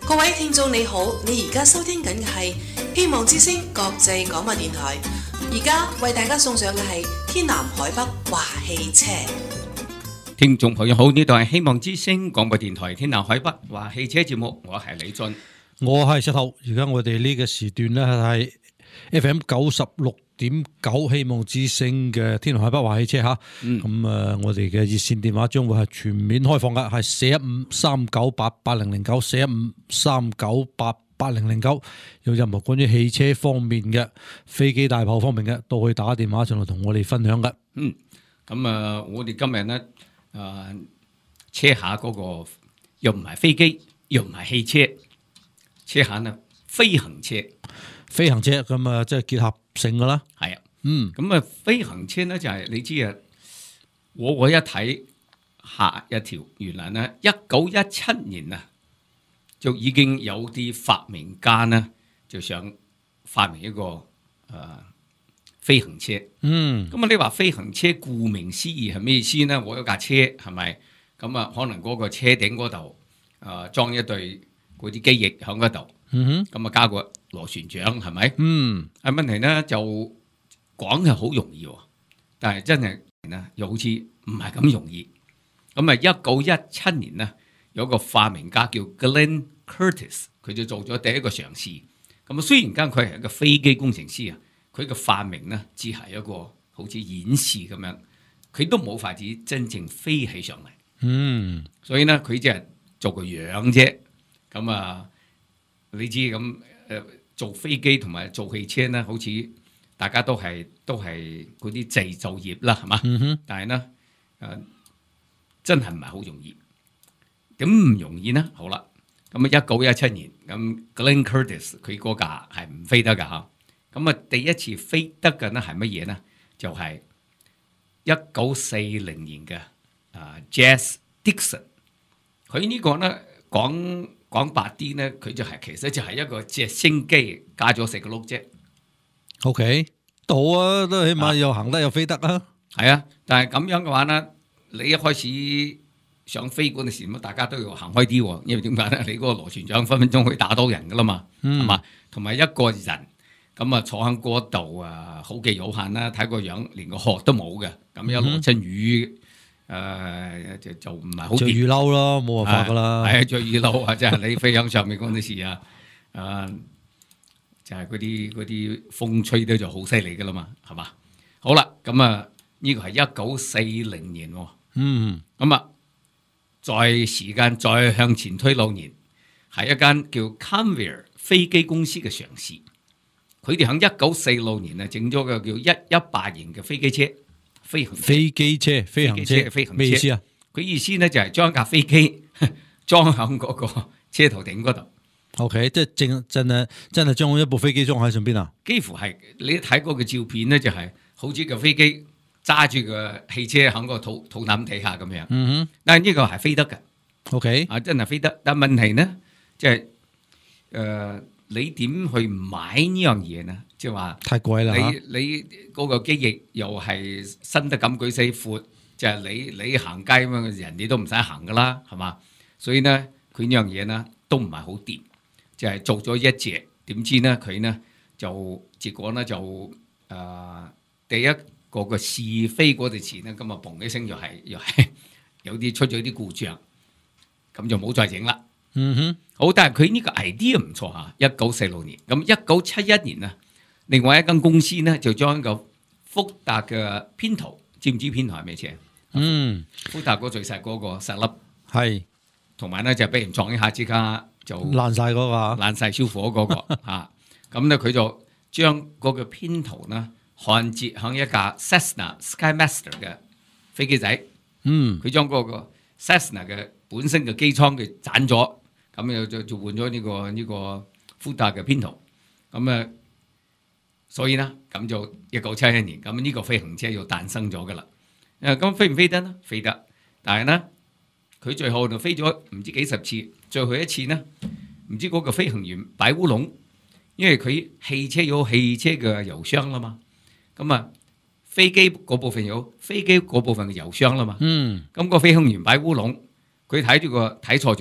各位聽眾你好，你而家收聽緊嘅係希望之聲國際廣播電台，而家為大家送上嘅係天南海北話汽車。 聽眾朋友好，呢度係希望之聲廣播電台天南海北話汽車節目，我係李俊， 我係石頭。而家我哋呢個時段咧係 FM 96.9希望之聲嘅天南海北話汽車吓。咁我哋嘅熱線電話將會係全面開放嘅，係415-398-8009，415-398-8009。有任何關於汽車方面嘅、飛機大炮方面嘅，都可以打電話上嚟同我哋分享嘅。 我哋今日咧車下嗰個又唔係飛機，又唔係汽車，車下呢飛行車。 飛行車咁啊，即係結合性噶啦。 係啊，咁啊，飛行車咧就係你知啊，我一睇下一條，原來咧1917年啊，就已經有啲發明家呢就想發明一個飛行車。咁啊，你話飛行車顧名思義係咩意思呢？我有架車係咪？咁啊，可能嗰個車頂嗰度裝一對嗰啲機翼喺嗰度。咁啊，加個螺旋槳係咪？問題呢就講係好容易，但係真係呢又好似唔係咁容易。咁啊，1917年呢有個發明家叫 Glenn Curtiss， 佢就做咗第一個嘗試。咁啊，雖然間佢係一個飛機工程師啊，佢嘅發明呢只係一個好似演示咁樣，佢都冇法子真正飛起上嚟。所以呢佢只係做個樣啫。咁啊。你知咁做飛機同埋做汽車咧，好似大家都係嗰啲製造業啦，係嘛？但係咧真係唔係好容易。咁唔容易呢？好啦，咁啊1917年，咁 Glenn Curtiss 佢嗰架係唔飛得㗎嚇。咁啊第一次飛得嘅呢係乜嘢呢？就係1940年嘅Jazz Dixon。佢呢個呢講白啲咧，佢就其實就係一個直升機加咗4個轆啫。OK， 到啊，都起碼又行得又飛得啊。 係啊，但係咁樣嘅話咧，你一開始想飛嗰陣時，咁大家都要行開啲喎，因為點解咧？你嗰個螺旋槳分分鐘可以打到人噶啦嘛，係嘛？同埋一個人咁啊坐喺嗰度啊，好嘅有限啦，睇個樣連個殼都冇嘅，咁一落親雨。就唔係好着雨褸咯，冇辦法噶啦。 係着雨褸啊，即係你飛響上面嗰陣時啊，就係嗰啲風吹得就好犀利噶啦嘛，係嘛？好啦，咁啊呢個係1940年，咁啊再時間再向前推2年，係一間叫 Convair 飛機公司嘅嘗試，佢哋喺1946年啊整咗個叫118型嘅飛機車。飛行車咩意思啊？佢意思咧就係將架飛機裝喺嗰個車頭頂嗰度。 OK， 即係真係將一部飛機裝喺上邊啊？ 幾乎係，你睇嗰個照片咧，就係好似個飛機揸住個汽車喺個肚腩底下咁樣。但係呢個係飛得嘅。OK， 真係飛得。但係問題呢，即係你點去買呢樣嘢呢？即係話太貴啦！ 你嗰個機翼又係伸得咁鬼死闊，就係你行街咁樣，人哋都唔使行噶啦，係嘛？所以呢，佢呢樣嘢呢都唔係好掂，就係做咗一隻，點知呢佢呢就結果呢就第一個試飛嗰陣時呢，咁啊嘣一聲又係有啲出咗啲故障，咁就冇再整啦。好，但係佢呢個 idea 唔錯嚇，1946年，咁1971年啊，另外一間公司呢就將一個福特嘅編圖，知唔知編圖係咩車？福特嗰最細嗰個石粒，係，同埋呢就俾人撞一下之間就爛晒嗰個，爛晒燒火嗰個嚇，咁呢佢就將嗰個編圖呢焊接喺一架 Cessna Skymaster 嘅飛機仔，佢將嗰個 Cessna 嘅本身嘅機艙佢斬咗。咁又就換咗呢個福特嘅編圖，咁所以呢，咁就1971年，咁呢個飛行車就誕生咗噶啦。咁飛唔飛得呢？飛得，但係呢，佢最後就飛咗唔知幾十次，最後一次呢，唔知嗰個飛行員擺烏龍，因為佢汽車有汽車嘅油箱啦嘛，咁啊飛機嗰部分有飛機嗰部分嘅油箱啦嘛，咁個飛行員擺烏龍，佢睇錯咗。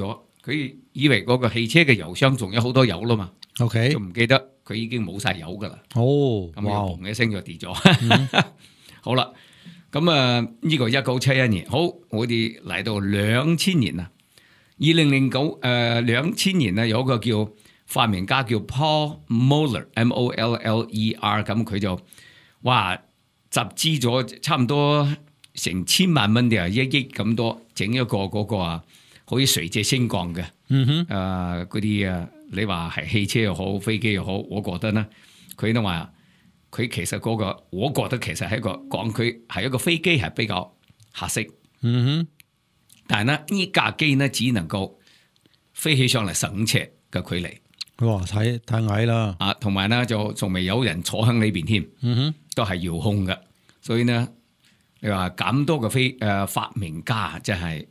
佢以為嗰個汽車嘅油箱仲有好多油啦嘛， OK， 就唔記得佢已經冇晒油噶啦。 哦， 咁哇， 又嘣一聲就跌咗。好啦，咁呢個1971年，好，我哋嚟到2000年啦。2009 年咧，有一個叫發明家叫 Paul Moller Moller，咁佢就哇集資咗差唔多成千萬蚊定係1億咁多，整一個嗰個啊，可以垂直升降嘅，嗰啲你話係汽車又好，飛機又好，我覺得咧，佢都話佢其實嗰個，我覺得其實係一個講佢係一個飛機係比較合適，但係呢架機呢，只能夠飛起上嚟15尺嘅距離。 哇，太矮啦！ 啊，同埋咧就仲未有人坐喺裏邊添，都係遙控嘅。所以呢，你話咁多嘅發明家，真係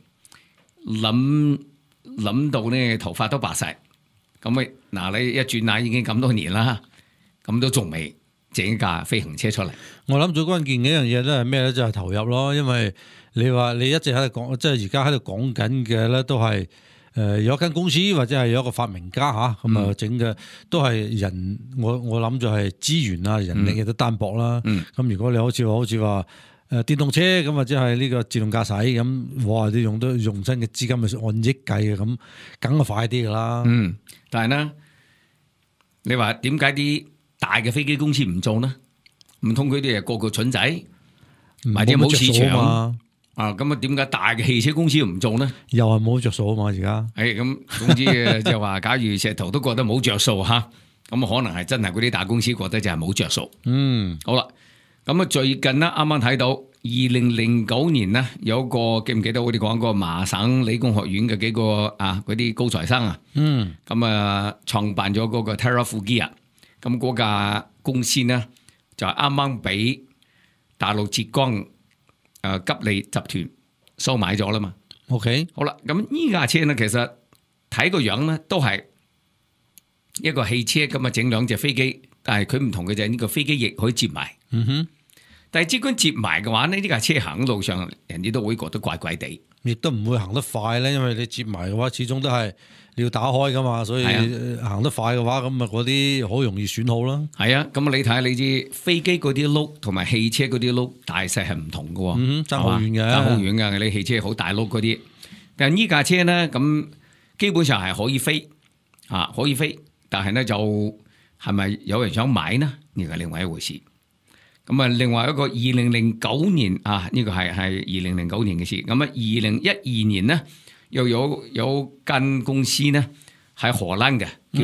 諗到呢頭髮都白晒。咁嗱，你一轉眼已經咁多年啦，咁都仲未整一架飛行車出嚟。 我諗最關鍵嘅一樣嘢咧係咩咧？就係投入咯，因為你話你一直喺度講，即係而家喺度講緊嘅咧，都係有一間公司或者係有一個發明家嚇咁啊整嘅，都係人。我諗就係資源啊、人力亦都單薄啦。咁如果你好似話電動車咁或者係呢個自動駕駛咁，哇！你用真嘅資金係按億計嘅，咁梗係快啲噶啦。 但係呢，你話點解啲大嘅飛機公司唔做呢？唔通佢哋係個蠢仔，或者冇市場啊？咁啊，點解大嘅汽車公司唔做呢？ 又係冇着數啊嘛！而家咁，總之就話，假如石頭都覺得冇着數嚇，咁可能係真係嗰啲大公司覺得就係冇着數。好啦，咁啊最近呢，啱啱睇到2009年呢，有個記唔記得我哋講過麻省理工學院嘅幾個嗰啲高材生啊？咁啊創辦咗嗰個 TerraFugia，咁嗰家公司呢就啱啱俾大陸浙江吉利集團收買咗啦嘛。OK， 好啦，咁呢架車呢，其實睇個樣呢都係一個汽車咁啊，整兩隻飛機，但係佢唔同嘅就係呢個飛機翼可以接埋。但係只管接埋嘅話呢，呢架車行路上，人哋都會覺得怪怪地， 亦都唔會行得快咧，因為你接埋嘅話，始終都係你要打開噶嘛，所以行得快嘅話，咁啊嗰啲好容易損耗啦。係啊，咁你睇下你知飛機嗰啲轆同埋汽車嗰啲轆大細係唔同嘅， 爭好遠嘅，爭好遠嘅。你汽車好大轆嗰啲，但係呢架車咧，咁基本上係可以飛，可以飛，但係咧就係咪有人想買呢？呢個另外一回事。咁啊，另外一個2009年呢個係2009年嘅事。咁啊，2012年呢，又有間公司呢喺荷蘭嘅叫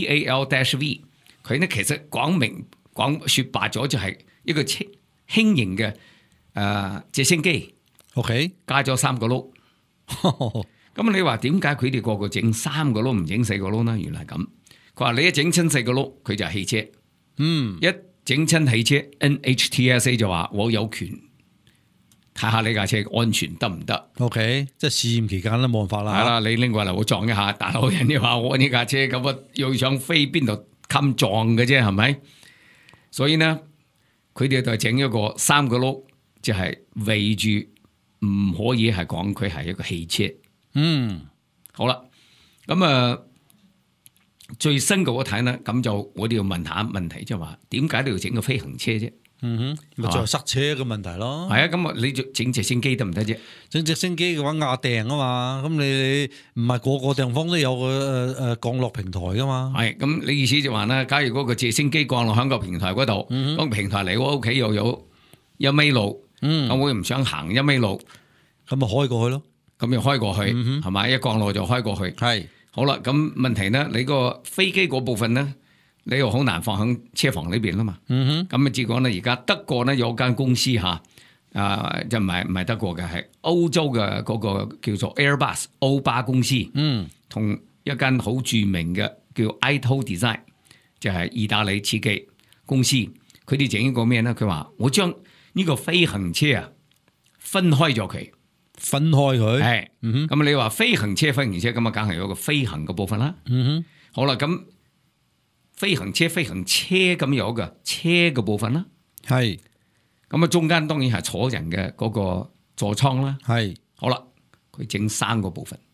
PAL-V， 佢呢其實講說白咗就係一個輕型嘅直升機。OK， 加咗3個轆。咁你話點解佢哋個個整3個轆唔整4個轆呢？原來係咁。佢話你一整親4個轆，佢就係汽車。一整親汽車 NHTSA 就話我有權睇下你架車安全得唔得 ？OK， 即係試驗期間都冇辦法啦。係啦，你拎過嚟我撞一下，大佬人哋話我呢架車咁啊，要想飛邊度襟撞嘅啫，係咪？所以呢，佢哋就整一個3個轆，就係圍住，唔可以係講佢係一個汽車。好啦，咁最新嘅我睇呢，咁就我哋要問下問題，即係話點解你要整個飛行車啫？咪就係塞車嘅問題咯。係啊，咁你整直升機得唔得啫？整直升機嘅話壓定啊嘛，咁你唔係個個地方都有個降落平台噶嘛。係，咁你意思就話咧，假如嗰個直升機降落喺個平台嗰度，個平台嚟我屋企又有1米路，咁我唔想行1米路，咁咪開過去咯。咁又開過去，係咪？一降落就開過去。係。好啦，咁問題呢？你個飛機嗰部分呢，你又好難放喺車房裏邊啦嘛。咁啊，結果呢，而家德國呢有間公司就唔係德國嘅，係歐洲嘅嗰個叫做 Airbus 歐巴公司，同一間好著名嘅叫 Ito Design， 就係意大利設計公司。佢哋整一個咩呢？佢話我將呢個飛行車分開咗佢。分開佢，係，咁你話飛行車咁啊，梗係有個飛行嘅部分啦。好啦，咁飛行車咁有個車嘅部分啦。係，咁啊中間當然係坐人嘅嗰個座艙啦。係，好啦，佢整3個部分，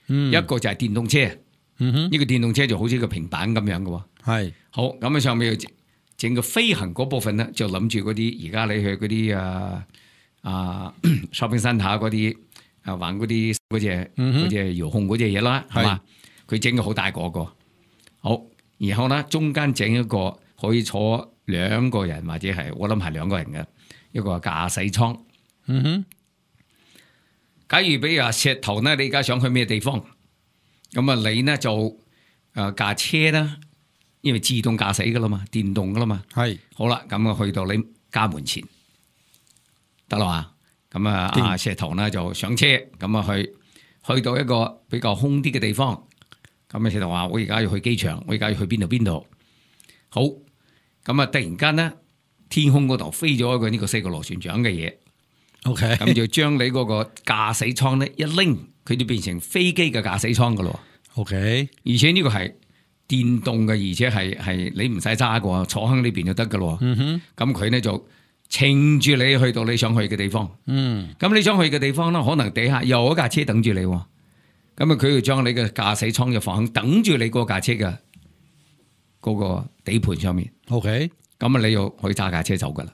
一個就係電動車。呢個電動車就好似個平板咁樣嘅喎。 係好，咁啊上面要整個飛行嗰部分咧，就諗住嗰啲而家你去嗰啲shopping centre嗰啲玩嗰隻遙控嗰隻嘢啦，係嘛？佢整個好大個。好，然後咧中間整一個可以坐2個人或者係我諗係2個人嘅一個駕駛艙。假如比如話石頭咧，你而家想去咩地方？咁啊，你呢就架車啦，因為自動駕駛噶啦嘛，電動噶啦嘛。係好啦，咁啊去到你家門前得啦嘛。咁啊，石頭呢就上車，咁啊去到一個比較空啲嘅地方。咁啊，石頭話：我而家要去機場，我而家要去邊度？好，咁啊，突然間呢，天空嗰度飛咗一個呢個4個螺旋槳嘅嘢。OK， 咁就將你嗰個駕駛艙咧一拎，佢就變成飛機嘅駕駛艙噶咯。OK， 而且呢個係電動嘅，而且係你唔使揸嘅，坐喺呢邊就得噶咯。咁佢呢就稱住你去到你想去嘅地方。咁你想去嘅地方呢，可能底下有一架車等住你。咁啊，佢就將你嘅駕駛艙就放喺等住你嗰架車嘅嗰個底盤上面。OK， 咁啊，你又可以揸架車走噶啦。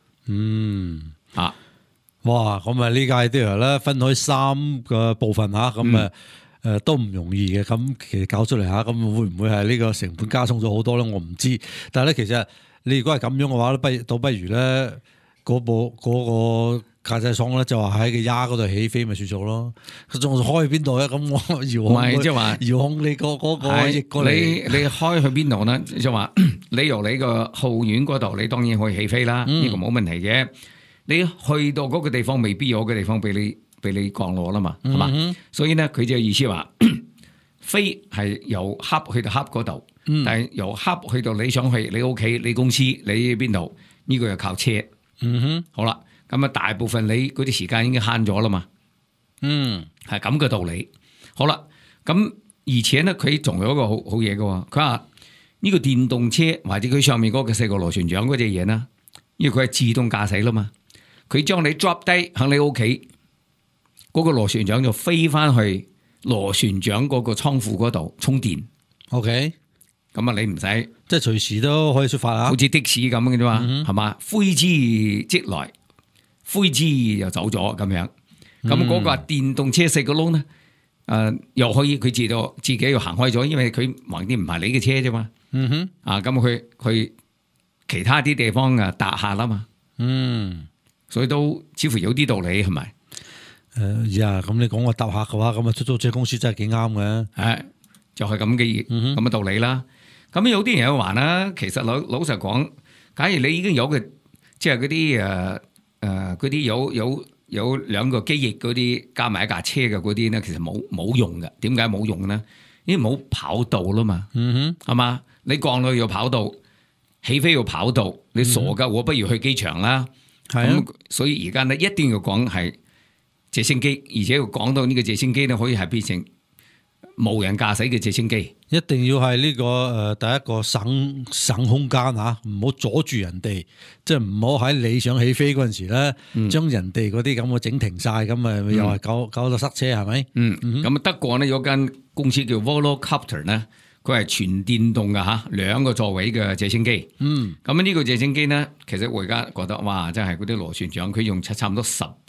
哇！咁啊呢架 idea 咧分開3個部分嚇，咁都唔容易嘅。咁其實搞出嚟嚇，咁會唔會係呢個成本加重咗好多咧？我唔知。但係咧，其實你如果係咁樣嘅話咧，不如咧嗰個駕駛艙咧就話喺個丫嗰度起飛咪算數咯。佢仲開去邊度咧？咁我遙控， 即係話遙控你嗰個翼過嚟。 你開去邊度咧？即係話你由你個後院嗰度，你當然可以起飛啦，呢個冇問題嘅。你去到嗰個地方，未必有嘅地方俾你降落啦嘛，係嘛？所以咧，佢就意思話飛係由hub去到hub嗰度，但係由hub去到你想去你屋企、你公司、你邊度，呢個又靠車。好啦，咁啊大部分你嗰啲時間已經慳咗啦嘛。係咁嘅道理。好啦，咁而且咧，佢仲有一個好嘢嘅喎。佢話呢個電動車或者佢上面嗰個4個螺旋槳嗰隻嘢啦，因為佢係自動駕駛啦嘛。佢將你 drop 低喺你屋企，嗰個螺旋槳就飛翻去螺旋槳嗰個倉庫嗰度充電。OK， 咁啊你唔使即係隨時都可以出發啊， 好似的士咁嘅啫嘛，係嘛？揮之即來，揮之就走咗咁樣。咁嗰個電動車4個窿咧，又可以佢自己要行開咗，因為佢橫掂唔係你嘅車啫嘛。咁佢其他啲地方搭下啦嘛。所以都似乎有啲道理，係咪？ 咁你講我搭客嘅話，咁啊出租車公司真係幾啱嘅。 就係咁嘅道理啦。咁有啲人有話啦，其實老實講，假如你已經有嘅，即係嗰啲嗰啲有2個機翼嗰啲加埋一架車嘅嗰啲咧，其實冇用嘅。點解冇用呢？因為冇跑道啦嘛。係嘛？你降落要跑道，起飛要跑道，你傻噶？我不如去機場啦。咁所以而家咧一定要講係直升機，而且要講到呢個直升機咧可以係變成無人駕駛嘅直升機， 一定要係呢個第一個省空間嚇，唔好阻住人哋，即係唔好喺你想起飛嗰陣時咧，將人哋嗰啲咁嘅整停晒，咁啊又係搞到塞車係咪？ 咁德國呢有間公司叫 Volocopter 咧。佢係全電動嘅嚇，2個座位嘅直升機。咁呢個直升機呢，其實我而家覺得哇，真係嗰啲螺旋槳，佢用差唔多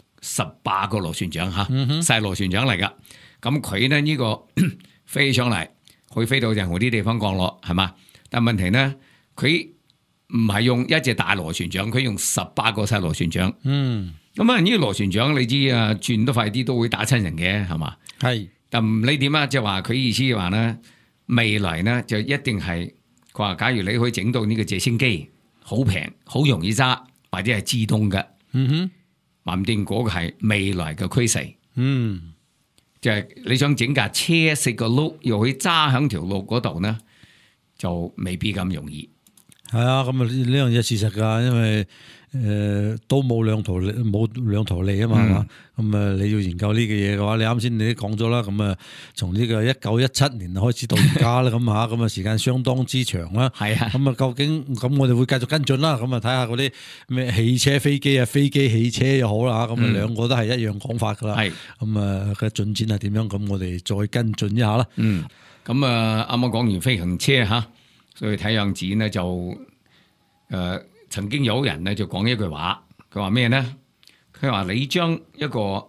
18個螺旋槳嚇，細螺旋槳嚟噶。咁佢呢呢個飛上嚟，可以飛到任何啲地方降落，係嘛？但問題呢，佢唔係用一隻大螺旋槳，佢用18個細螺旋槳。咁啊，呢個螺旋槳你知啊，轉得快啲都會打親人嘅，係嘛？係。但唔理點啊，即係話佢意思話呢。未來呢就一定係佢話，假如你可以整到呢個直升機好平、好容易揸，或者係自動嘅，話唔定嗰個係未來嘅趨勢。就係你想整架車4個轆又可以揸響條路嗰度呢，就未必咁容易。 係啊，咁啊呢樣嘢事實㗎，因為都冇兩頭利啊嘛，咁啊你要研究呢個嘢嘅話，你啱先你都講咗啦，咁啊從呢個1917年開始到而家啦，咁啊時間相當之長啦， 係啊， 咁啊究竟咁我哋會繼續跟進啦，咁啊睇下嗰啲咩汽車飛機啊，飛機汽車又好啦，咁啊兩個都係一樣講法噶啦，咁啊嘅進展係點樣，咁我哋再跟進一下啦。 咁啊啱啱講完飛行車嚇，所以睇樣子呢就曾經有人咧就講一句話，佢話咩咧？佢話你將一個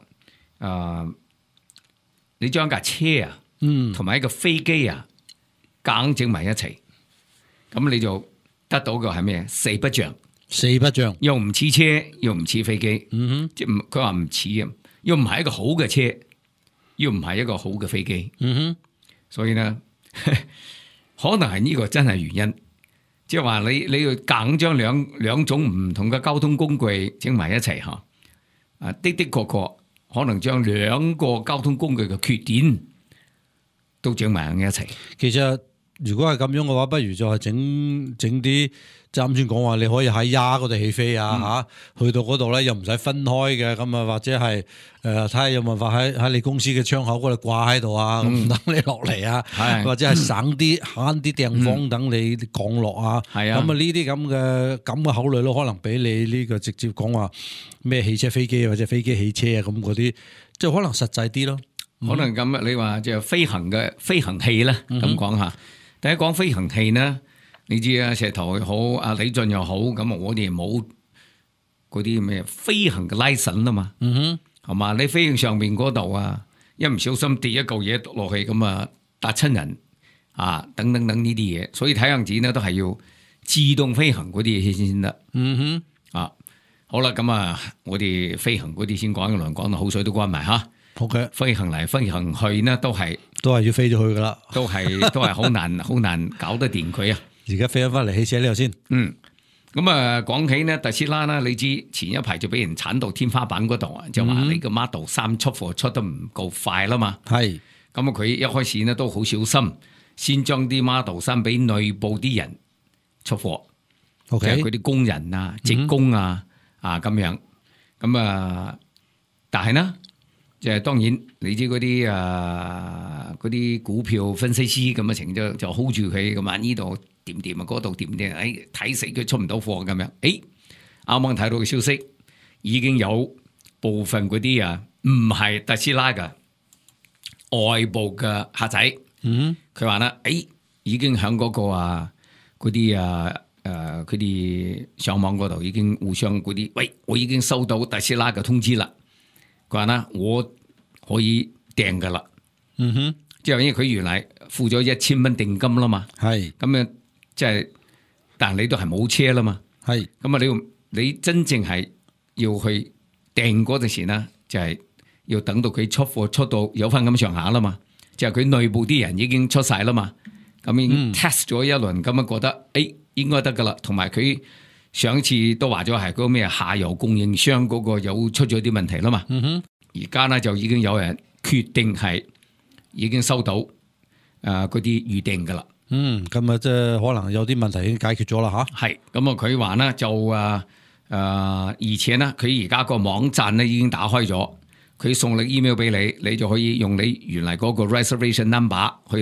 你將架車啊，同埋一個飛機啊，夾硬整埋一齊，咁你就得到嘅係咩？四不像，又唔似車，又唔似飛機，即係佢話唔似啊，又唔係一個好嘅車，又唔係一個好嘅飛機，所以咧可能係呢個真係原因。即係話你要夾硬將兩種唔同嘅交通工具整埋一齊嚇，的確可能將兩個交通工具嘅缺點都整埋一齊。 其實如果係咁樣嘅話，不如就係整啲，即係啱先講話，你可以喺嗰度起飛啊去到嗰度咧又唔使分開嘅，咁啊或者係睇下有冇辦法喺你公司嘅窗口嗰度掛喺度啊，咁等你落嚟啊，或者係省啲慳啲地方等你降落啊，咁啊呢啲咁嘅考慮咯，可能比你呢個直接講話咩汽車飛機或者飛機汽車啊咁嗰啲，即係可能實際啲咯。 可能咁你話就飛行嘅飛行器咧，咁講下。第一講飛行器呢，你知啊，石頭又好，阿李俊又好，咁我哋冇嗰啲咩飛行嘅 license 啊嘛，係嘛？你飛行上面嗰度啊，一唔小心跌一嚿嘢落去，咁啊搭親人啊，等呢啲嘢，所以睇樣子呢都係要自動飛行嗰啲嘢先得。啊，好啦，咁啊，我哋飛行嗰啲先講一輪，講到口水都關埋吓。 OK， 飛行嚟飛行去呢，都係要飛咗去噶啦， 都係好難搞得掂佢啊！ 而家飛翻嚟汽車呢度先。 咁啊，講起呢特斯拉啦，你知前一排就俾人鏟到天花板嗰度啊，就話你個 Model 3出貨出得唔夠快啦嘛。係咁啊，佢一開始呢都好小心，先將啲 Model 3俾內部啲人出貨，即係佢啲工人啊、職工啊咁樣。咁啊，但係呢。即係當然，你知嗰啲股票分析師咁嘅情況就 hold 住佢咁啊，呢度點點啊，嗰度點點，睇死佢出唔到貨咁樣。啱啱睇到嘅消息，已經有部分嗰啲唔係特斯拉嘅外部嘅客仔，佢話咧，已經喺嗰個嗰啲佢哋上網嗰度已經互相嗰啲，喂，我已經收到特斯拉嘅通知啦。佢話啦，我可以訂噶啦，即係因為佢原來付咗1000蚊定金啦嘛，係咁樣，即係，但係你都係冇車啦嘛，係咁啊，你真正係要去訂嗰陣時呢，就係要等到佢出貨出到有翻咁上下啦嘛，即係佢內部啲人已經出晒啦嘛，咁已經 test 咗一輪，咁樣覺得應該得噶啦，同埋佢。上次都話咗係嗰個咩下游供應商嗰個有出咗啲問題啦嘛，而家呢就已經有人決定係已經收到嗰啲預訂噶啦。咁啊即係可能有啲問題已經解決咗啦吓。係咁啊，佢話呢就而且呢佢而家個網站呢已經打開咗，佢送你 email 俾你，你就可以用你原來嗰個 reservation number 去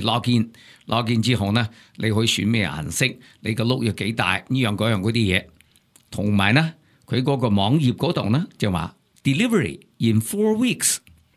log in 之後呢，你可以選咩顏色，你個碌要幾大，呢樣嗰樣嗰啲嘢。同埋呢，佢嗰個網頁嗰度呢，就話 delivery in 4 weeks，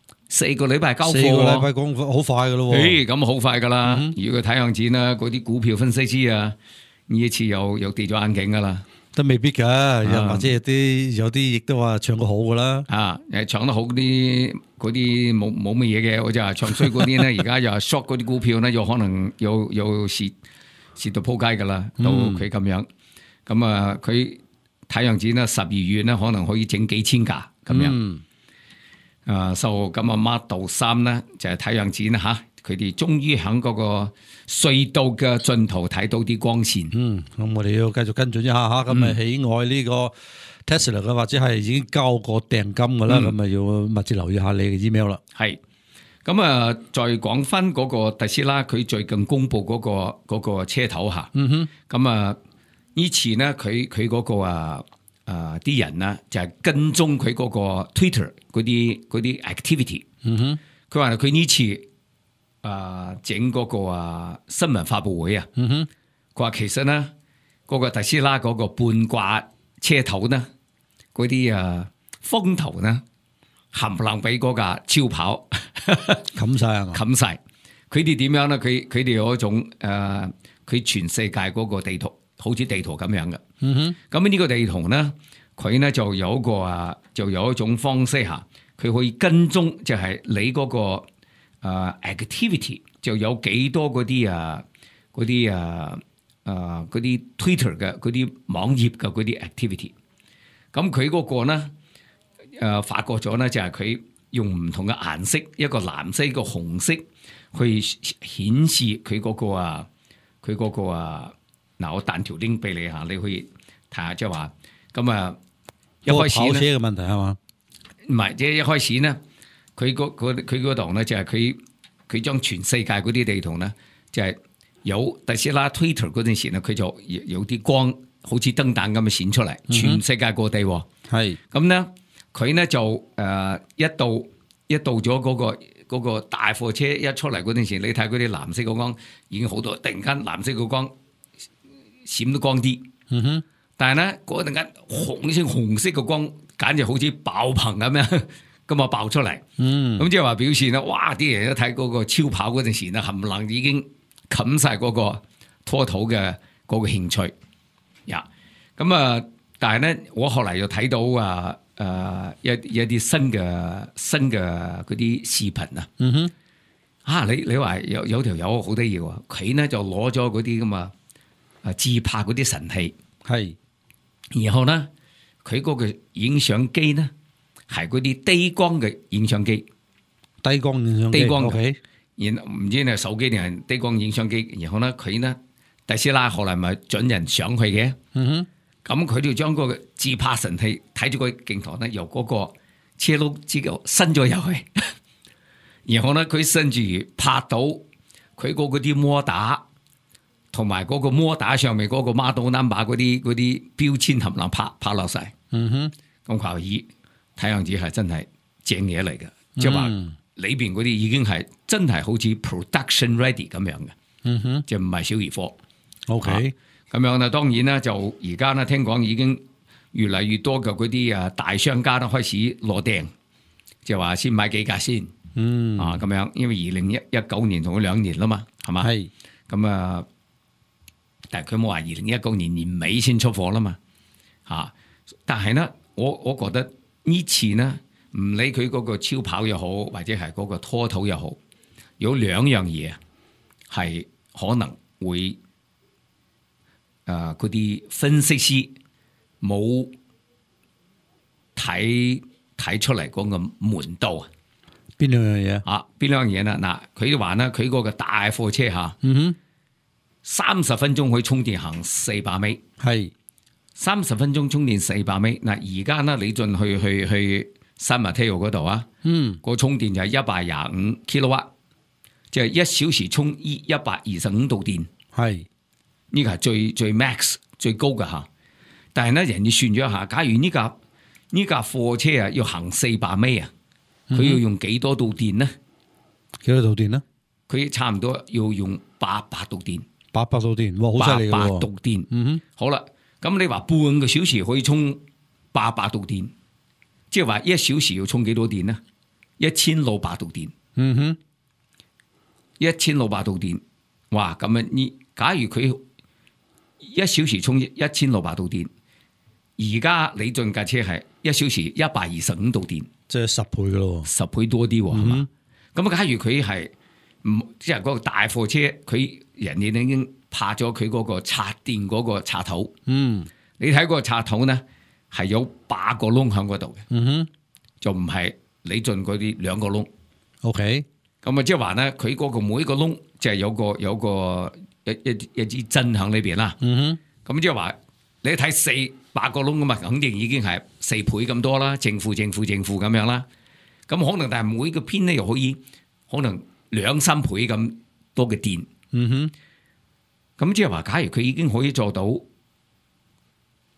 4個禮拜交貨。4個禮拜講好快噶咯喎。咁好快噶啦。如果睇樣子啦，嗰啲股票分析師啊，呢一次又跌咗眼鏡噶啦。都未必噶，又或者有啲亦都話唱得好噶啦。唱得好嗰啲冇乜嘢嘅，我就話唱衰嗰啲呢，而家又 short 嗰啲股票呢，又可能又蝕到撲街噶啦，到佢咁樣。咁啊，佢。睇樣子呢，12月呢可能可以整幾千架咁樣。咁啊 Model 3呢就係睇樣子呢吓，佢哋終於喺嗰個隧道嘅盡頭睇到啲光線。咁我哋要繼續跟進一下吓，咁啊喜愛呢個 Tesla 嘅或者係已經交過訂金嘅啦，咁啊要密切留意下你嘅 email 啦。係，咁啊再講翻嗰個特斯拉，佢最近公布嗰個車頭吓。咁啊。以前呢，佢嗰個啲人啦，就係跟蹤佢嗰個 Twitter 嗰啲 activity。佢話佢呢次整嗰個新聞發佈會啊，佢話其實呢嗰個特斯拉嗰個半掛車頭呢，嗰啲風頭呢，冚唪唥俾嗰架超跑冚晒係嘛？ 冚晒。佢哋點樣咧？佢哋有一種佢全世界嗰個地圖，好似地圖咁樣嘅。咁呢個地圖咧，佢咧就有就有一種方式嚇，佢可以跟蹤，就係你嗰個activity，就有幾多嗰啲嗰啲 Twitter 嘅嗰啲網頁嘅嗰啲 activity。咁佢嗰個咧發覺咗咧，就係佢用唔同嘅顏色，一個藍色，一個紅色。去顯示佢嗰個嗱，我彈條 link 俾你嚇，你可以睇下，即係話咁一開始跑車嘅問題係嘛？ 唔係，即係一開始咧，佢嗰度咧就係佢將全世界嗰啲地圖咧，就係有特斯拉 Twitter 嗰陣時咧，佢就有啲光好似燈膽咁樣閃出嚟，全世界各地係咁咧，佢咧就一到咗嗰個大貨車一出嚟嗰陣時，你睇嗰啲藍色嘅光已經好多，突然間藍色嘅光閃到光啲。但係咧嗰陣間紅色嘅光簡直好似爆棚咁樣，咁啊爆出嚟。咁即係話表示咧，哇！啲人一睇嗰個超跑嗰陣時咧，冚唪唥已經冚晒嗰個拖土嘅嗰個興趣。咁但係咧，我後嚟又睇到一啲新嘅嗰啲視頻啊，你話有條友好得意喎，佢咧就攞咗嗰啲咁自拍嗰啲神器， 係， 然後咧佢嗰個影相機咧係嗰啲低光嘅影相機， 低光影相機， 低光嘅， OK 然後唔知係手機定係低光影相機，然後咧佢咧特斯拉後來咪準人上去嘅。咁佢就將嗰個自拍神器睇住個鏡頭咧，由嗰個車轆之後伸咗入去，然後咧佢甚至拍到佢嗰啲摩打，同埋嗰個摩打上面嗰個 model number 嗰啲標籤冚唪唥拍落晒。咁佢話咦，睇樣子係真係正嘢嚟嘅，即係話裏邊嗰啲已經係真係好似 production ready 咁樣嘅，就唔係小兒科。 OK。 咁樣啦，當然啦，就而家咧聽講已經越嚟越多嘅嗰啲大商家都開始落訂，就話先買幾架先，咁樣，因為2019年同佢2年啦嘛，係嘛？係。咁但係佢冇話2019年年尾先出貨啦嘛，但係咧，我覺得呢次呢，唔理佢嗰個超跑又好，或者係嗰個拖土又好，有2樣嘢係可能會。嗰啲分析師冇睇出嚟嗰個門道啊？ 邊兩樣嘢邊兩樣嘢啦？嗱，佢話咧，佢嗰個大貨車30分鐘可以充電行400米，係30分鐘充電400米。嗱，而家咧你進去San Mateo嗰度啊，個充電就係125 kW， 即係1小時充125度電，係。呢個係最 max 最高嘅嚇，但係咧人哋算咗一下，假如呢架貨車要行400米啊，佢要用幾多度電呢？ 幾多度電呢？ 佢差唔多要用800度電。 800度電，哇，好犀利喎！800 度電，好啦，咁你話半個小時可以充800度電，即係話1小時要充幾多電呢？1600度電。1600度電，哇！咁樣假如佢1小時充1600度電，而家你進架車係1小時125度電， 即係10倍嘅咯 ，10倍多啲係嘛？咁假如佢係即係嗰個大貨車，佢人哋已經拍咗佢嗰個插電嗰個插頭，你睇嗰個插頭咧係有8個窿喺嗰度嘅，就唔係你進嗰啲2個窿。OK， 咁即係話咧，佢嗰個每一個窿就係有個。一支針喺裏邊啦，咁即係話你睇8個窿咁嘛，肯定已經係4倍咁多啦，正負咁樣啦。咁可能但係每個偏咧又可以可能2-3倍咁多嘅電。咁即係話，假如佢已經可以做到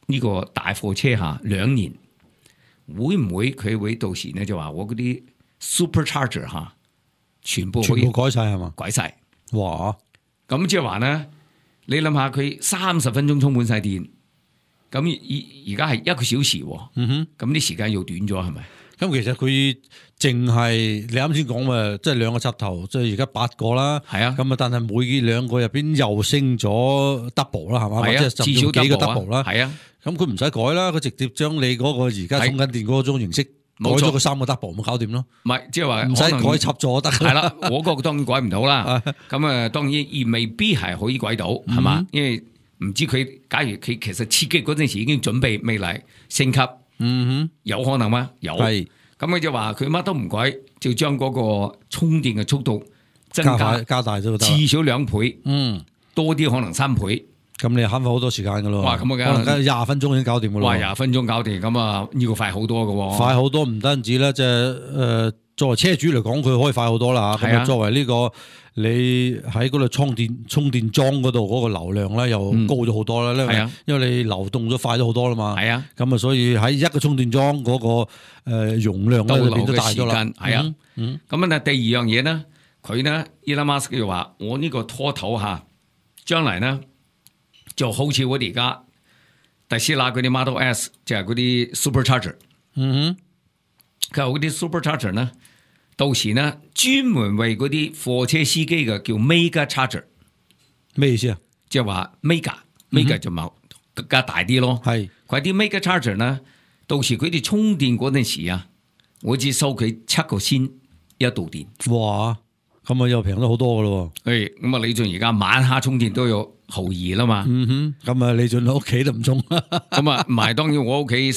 呢個大貨車下2年，會唔會佢會到時咧就話我嗰啲 supercharger 嚇全部可以全部改晒係嘛？ 改晒？ 哇！ 咁即係話咧，你諗下佢30分鐘充滿晒電，咁而家係1個小時喎，咁啲時間又短咗係咪？ 咁其實佢淨係你啱先講嘅，即係2個插頭，即係而家8個啦。 係啊， 咁啊，但係每2個入邊又升咗 double 啦，係嘛？ 係啊， 或者至少幾個 double 啦。 係啊， 咁佢唔使改啦，佢直接將你嗰個而家充緊電嗰種形式改咗個3個 double，咪搞掂咯。 唔係即係話唔使改插座得。 係啦，我個當然改唔到啦。咁啊，當然而未必係可以改到，係嘛？因為唔知佢假如佢其實刺激嗰陣時已經準備未來升級，有可能嗎？有。咁佢就話佢乜都唔改，就將嗰個充電嘅速度增加大咗， 至少2倍，多啲可能3倍。 咁你慳翻好多時間噶咯。 哇！咁啊， 可能20分鐘已經搞掂噶咯。 哇！20分鐘搞掂，咁啊呢個快好多噶喎。 快好多，唔單止咧，即係作為車主嚟講，佢可以快好多啦嚇。咁啊，作為呢個你喺嗰度充電樁嗰度嗰個流量咧，又高咗好多啦。 係啊， 因為你流動咗快咗好多啦嘛。 係啊。 咁啊，所以喺一個充電樁嗰個容量咧就變咗大咗啦。 係啊。咁啊，第二樣嘢咧，佢咧 Elon Musk 就話：我呢個拖頭嚇，將來咧就好似我哋而家特斯拉嗰啲 Model S，就係嗰啲 Supercharger。佢話嗰啲 Supercharger 咧，到時咧專門為嗰啲貨車司機嘅叫 Mega Charger。 咩意思啊？ 即係話 Mega 就冇更加大啲咯。係佢啲 Mega Charger 咧，到時佢哋充電嗰陣時啊，我只收佢7個仙一度電。 哇！咁啊又平咗好多噶咯。 咁啊李俊而家晚黑充電都有2毫啦嘛。 咁啊李俊喺屋企都唔充。 咁啊唔係，當然我屋企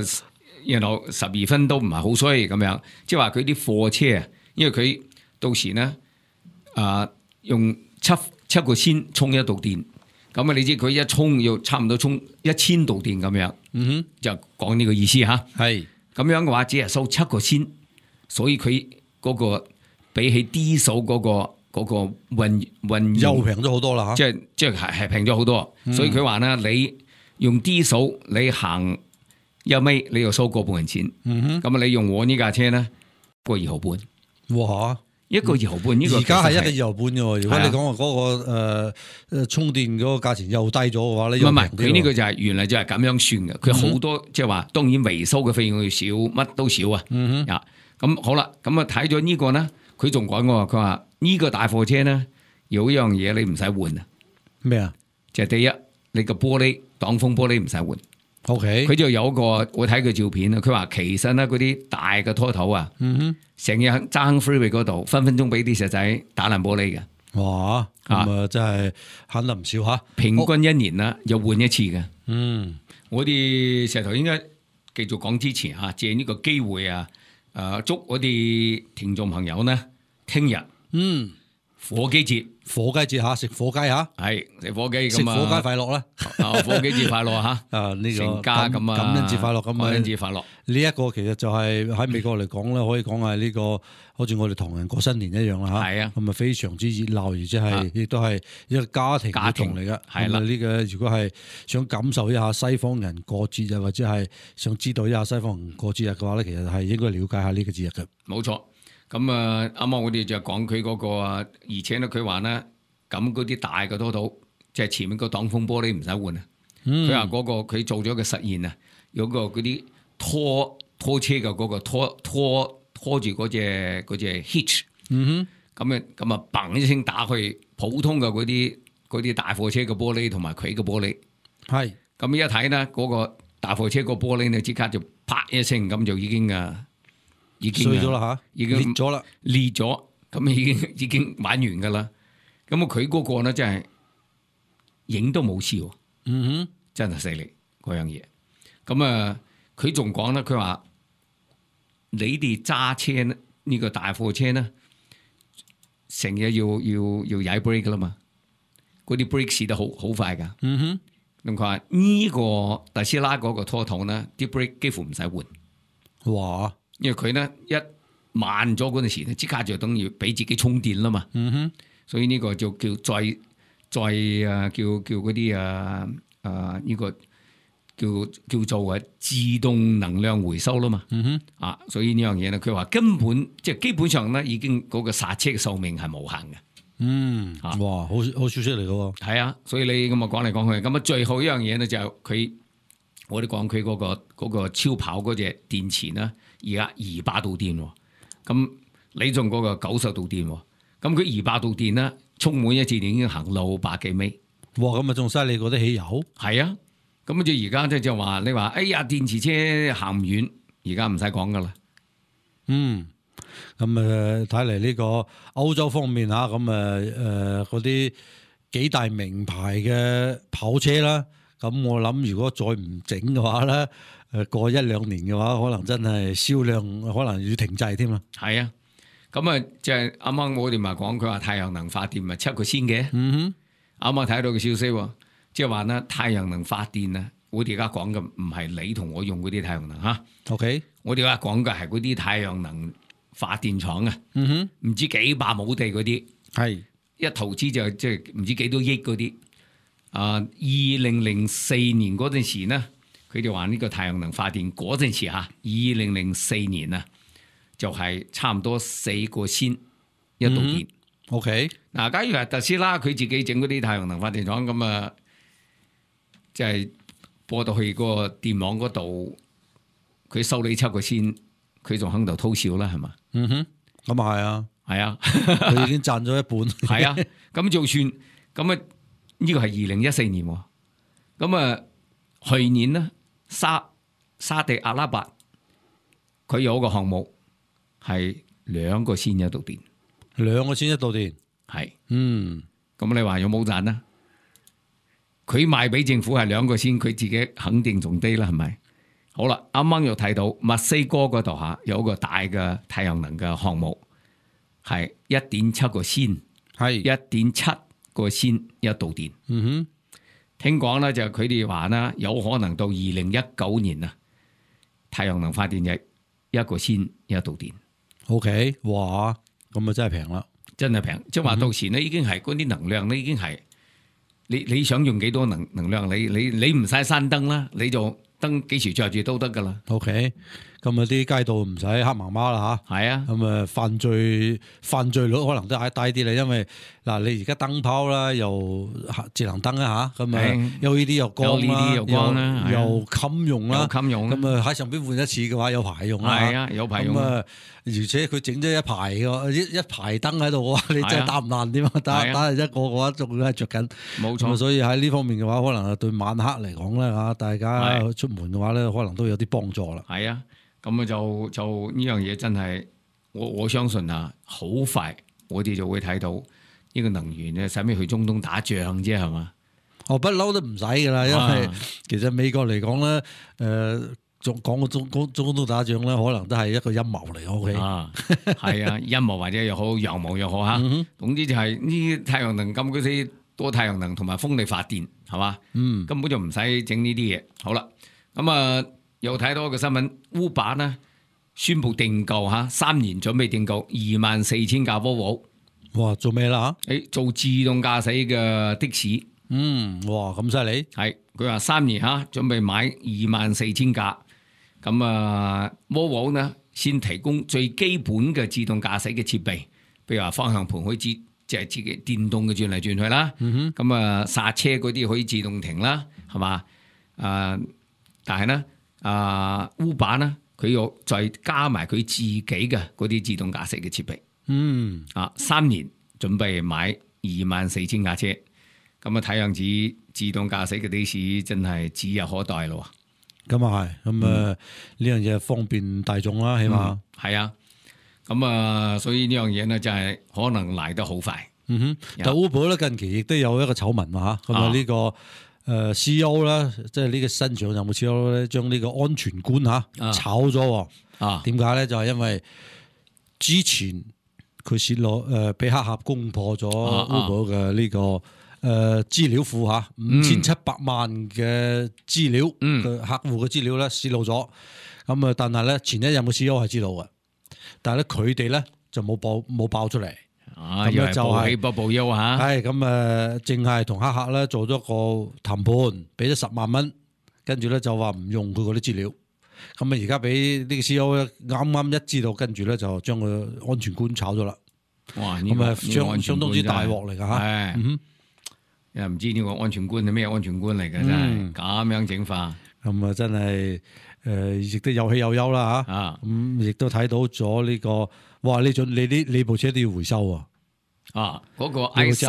12分都唔係好衰咁樣。即係話佢啲貨車啊，因為佢到時咧用七個仙充1度電。咁啊你知佢一充要差唔多充1000度電咁樣。就講呢個意思嚇。係咁樣嘅話，只係收7個仙，所以佢嗰個比起 D 數嗰個運又平咗好多啦嚇， 即係平咗好多，所以佢話咧，你用 D 數你行1米，你又收個半銀錢，咁啊你用我呢架車咧，1.2毫半， 哇 ，1.2毫半呢個而家係1.2毫半嘅喎，如果你講話嗰個充電嗰個價錢又低咗嘅話咧， 唔係佢呢個就係原來就係咁樣算嘅，佢好多即係話當然維修嘅費用要少，乜都少啊，咁好啦，咁啊睇咗呢個咧。佢仲講喎，佢話呢個大貨車咧有一樣嘢你唔使換啊。 咩啊？ 就係第一，你個玻璃擋風玻璃唔使換。 OK。佢就有個我睇佢照片啊，佢話其實咧嗰啲大嘅拖頭啊，成日揸喺 freeway 嗰度，分分鐘俾啲石仔打爛玻璃嘅。 哇！咁啊真係慳得唔少嚇。 平均1年啦，又換一次嘅。我哋石頭應該繼續講之前嚇，借呢個機會啊。祝我哋聽眾朋友呢，聽日火雞節嚇，食火雞嚇，係食火雞咁啊！ 食火雞快樂啦！ 火雞節快樂嚇！呢個成家咁啊， 感恩節快樂咁啊！ 感恩節快樂！ 呢一個其實就係喺美國嚟講咧，可以講係呢個好似我哋唐人過新年一樣啦嚇。係啊，咁啊非常之熱鬧，而且係亦都係一個家庭活動嚟嘅。係啦，呢個如果係想感受一下西方人過節日，或者係想知道一下西方人過節日嘅話咧，其實係應該了解下呢個節日嘅。 冇錯。咁啊，啱啱我哋就講佢嗰個啊，而且咧佢話咧，咁嗰啲大嘅拖頭，即係前面個擋風玻璃唔使換啊。佢話嗰個佢做咗個實驗啊，有個嗰啲拖車嘅嗰個拖住嗰隻 hitch，咁啊砰一聲打去普通嘅嗰啲大貨車嘅玻璃同埋佢嘅玻璃，係咁一睇咧，嗰個大貨車個玻璃咧即刻就啪一聲咁就已經碎咗啦嚇， 已經裂咗，咁已經玩完噶啦。咁啊佢嗰個咧真係影都冇事喎，真係犀利嗰樣嘢。咁啊佢仲講咧，佢話你哋揸車呢個大貨車咧，成日要踩 brake 噶啦嘛，嗰啲 brake 試得好快噶。咁佢話呢個特斯拉嗰個拖頭咧，啲 brake 幾乎唔使換。哇！因為佢咧一慢咗嗰陣時咧，即刻就等於俾自己充電啦嘛。所以呢個就叫再叫嗰啲呢個叫做自動能量回收啦嘛。所以呢樣嘢咧，佢話根本即係基本上咧，已經嗰個剎車嘅壽命係無限嘅。 哇，好消息嚟嘅喎。 係啊，所以你咁啊講嚟講去，咁啊最後一樣嘢咧就我哋講佢嗰個超跑嗰隻電池咧，而家200度電喎。咁你仲嗰個90度電喎。咁佢200度電咧，充滿一次電已經行600幾米。 哇，咁啊仲犀利過啲汽油。 係啊，咁就而家就話你話，哎呀電池車行唔遠，而家唔使講噶啦。 咁睇嚟呢個歐洲方面嚇，咁嗰啲幾大名牌嘅跑車啦，咁我諗如果再唔整嘅話咧，過1-2年嘅話，可能真係銷量可能要停滯添啦。 係啊，咁啊即係啱啱我哋咪講，佢話太陽能發電咪7個先嘅。啱啱睇到個消息喎，即係話咧太陽能發電啊，我哋而家講嘅唔係你同我用嗰啲太陽能嚇。OK， 我哋而家講嘅係嗰啲太陽能發電廠啊，唔知幾百畝地嗰啲，係一投資就即係唔知幾多億嗰啲。2004年嗰陣時呢，佢哋話呢個太陽能發電嗰陣時嚇，2004年啊，就係差唔多4個先一度電。OK， 嗱，假如係特斯拉佢自己整嗰啲太陽能發電廠咁啊，即係播到去個電網嗰度，佢收你7個先，佢仲喺度偷笑啦，係嘛？咁啊係啊，係啊，佢已經賺咗一半。係啊，咁就算咁啊，呢個係2014年喎，咁啊去年呢，沙地阿拉伯佢有一個項目係2個先一度電。2個先一度電，係，咁你話有冇賺啊？佢賣俾政府係2個先，佢自己肯定仲低啦，係咪？好啦，啱啱又睇到墨西哥嗰度下有一個大嘅太陽能嘅項目，係1.7個先，係1.7個先一度電。聽講咧就佢哋話咧有可能到2019年啊，太陽能發電嘅1個先一度電。OK， 哇！咁啊真係平啦，真係平，即係話到時咧已經係嗰啲能量咧已經係你想用幾多能量，你唔使閂燈啦，你就燈幾時着住都得噶啦。OK， 咁啊啲街道唔使黑麻麻啦吓。係啊，咁啊犯罪率可能都係低啲啦，因為嗱你而家燈泡啦又智能燈啊吓，咁啊 LED 又光啦，又襟用啦，咁啊喺上邊換一次嘅話有排用啦。係啊，有排用。咁啊而且佢整咗一排一排燈喺度嘅話，你真係打唔爛點啊？打一個嘅話仲係着緊。冇錯。所以喺呢方面嘅話，可能對晚黑嚟講咧吓，大家出門嘅話咧，可能都有啲幫助啦。係啊。咁啊就呢樣嘢真係我相信啊，好快我哋就會睇到呢個能源咧，使咩去中東打仗啫係嘛？不嬲都唔使噶啦，因為其實美國嚟講咧，仲講個中東打仗咧，可能都係一個陰謀嚟。OK， 係啊，陰謀或者又好，陽謀又好吓。總之就係呢啲太陽能咁嗰啲多太陽能同埋風力發電係嘛，根本就唔使整呢啲嘢。好啦，咁啊。又睇到一個新聞，Uber 呢宣布訂購3年準備訂購24,000架 Volvo。哇！做咩啦？做自動駕駛嘅的士。哇！咁犀利。係佢話3年準備買24,000架。咁啊 Volvo 呢先提供最基本嘅自動駕駛嘅設備，譬如話方向盤可以即係自己電動嘅轉嚟轉去啦。咁啊剎車嗰啲可以自動停啦，係嘛？但係呢。Uber 呢，佢又再加埋佢自己嘅嗰啲自動駕駛嘅設備。3年準備買24,000架車，咁啊睇樣子自動駕駛嘅的士真係指日可待咯。咁啊係，咁呢樣嘢方便大眾啦，起碼係啊。咁啊，所以呢樣嘢呢，就係可能嚟得好快。但 Uber 咧近期亦都有一個醜聞啊，咁啊呢個。CEO 啦，即係呢個新長有冇 CEO 咧，將呢個安全官炒咗。點解咧？就係因為之前佢泄露俾黑客攻破咗 Uber 嘅呢個資料庫5700萬嘅資料嘅客戶嘅資料咧泄露咗。咁啊，但係咧前一任嘅 CEO 係知道嘅，但係咧佢哋咧就冇爆出嚟。咁咧就係報憂吓，係咁淨係同黑客咧做咗個談判，俾咗10萬蚊， 跟住咧就話唔用佢嗰啲資料。咁啊而家俾呢個 CEO 咧啱啱一知道，跟住咧就將個安全官炒咗啦。 哇！ 咁啊相當之大鑊嚟㗎嚇。 又唔知呢個安全官係咩安全官嚟嘅，真係咁樣整法。 咁啊真係亦都有喜有憂啦嚇。咁亦都睇到咗呢個，哇！你部車都要回收喎。 嗰個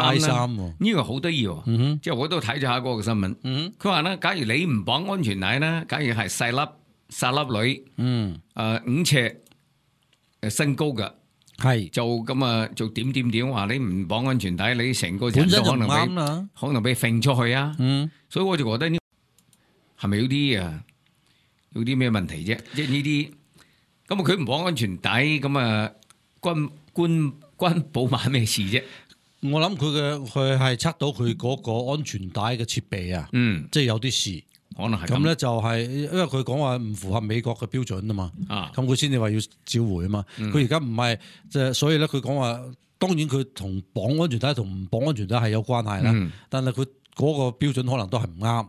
I3 喎， 呢個好得意喎。即係我都睇咗下嗰個新聞。佢話咧，假如你唔綁安全帶咧，假如係細粒女，5尺身高嘅。係就咁啊，就點話你唔綁安全帶，你成個人都可能俾揈出去啊！所以我就覺得呢係咪有啲咩問題啫？即係呢啲咁啊，佢唔綁安全帶，咁啊關寶馬咩事啫？ 我諗佢係測到佢嗰個安全帶嘅設備啊，即係有啲事。 可能係咁咧，就係因為佢講話唔符合美國嘅標準啊嘛，咁佢先至話要召回啊嘛。佢而家唔係，即係所以咧，佢講話當然佢同綁安全帶同唔綁安全帶係有關係啦，但係佢嗰個標準可能都係唔啱。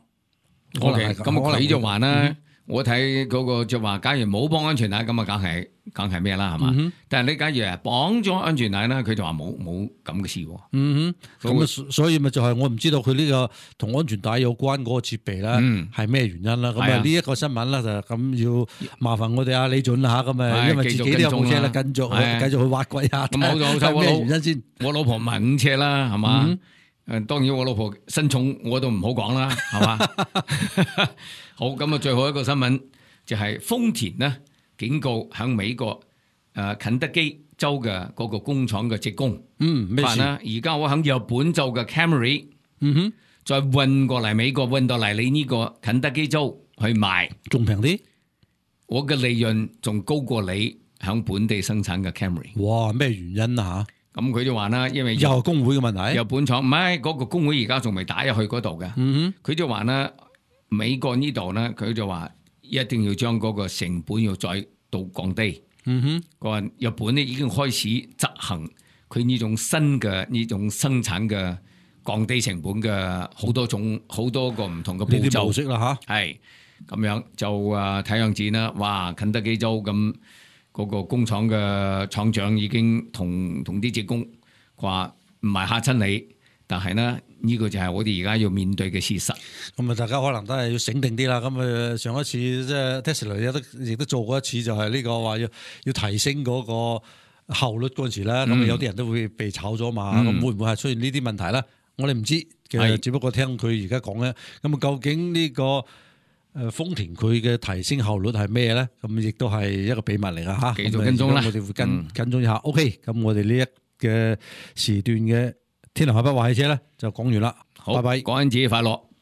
OK，咁佢就話啦，我睇嗰個就話，假如冇綁安全帶咁啊，梗係咩啦，係嘛？但係你假如綁咗安全帶咧，佢就話冇咁嘅事喎。 咁所以咪就係我唔知道佢呢個同安全帶有關嗰個設備咧係咩原因啦。咁啊呢一個新聞咧就咁要麻煩我哋阿李準啦嚇，咁啊因為自己都有部車啦，繼續去挖掘下。 咁好彩咩原因先？ 我老婆唔係5尺啦，係嘛？當然我老婆身重我都唔好講啦，係嘛？好，咁啊最後一個新聞就係豐田呢警告喺美國肯德基州嘅嗰個工廠嘅職工， 咩事？ 而家我喺日本做嘅 Camry，再運過嚟美國，運到嚟你呢個肯德基州去賣， 仲平啲， 我嘅利潤仲高過你喺本地生產嘅 Camry。 哇！咩原因啊？ 咁佢就話啦，因為又係工會嘅問題。 日本廠唔係嗰個工會而家仲未打入去嗰度嘅。佢就話啦，美國呢度咧，佢就話一定要將嗰個成本要再度降低。佢話日本咧已經開始執行佢呢種新嘅呢種生產嘅降低成本嘅好多個唔同嘅步驟模式啦嚇。 係咁樣就睇樣子啦，哇！肯德基州咁。嗰個工廠嘅廠長已經同啲職工話唔係嚇親你，但係呢個就係我哋而家要面對嘅事實。 咁啊，大家可能都係要醒定啲啦。咁啊，上一次即係 Tesla 亦都做過一次，就係呢個話要提升嗰個效率嗰陣時咧，咁有啲人都會被炒咗嘛。咁會唔會係出現呢啲問題咧？我哋唔知，其實只不過聽佢而家講咧。咁啊，究竟呢個豐田佢嘅提升效率係咩咧？咁亦都係一個秘密嚟噶嚇。 繼續跟蹤啦， 我哋會跟蹤一下。OK，咁我哋呢一嘅時段嘅天南海北話汽車咧就講完啦。 好， 拜拜， 國慶節快樂。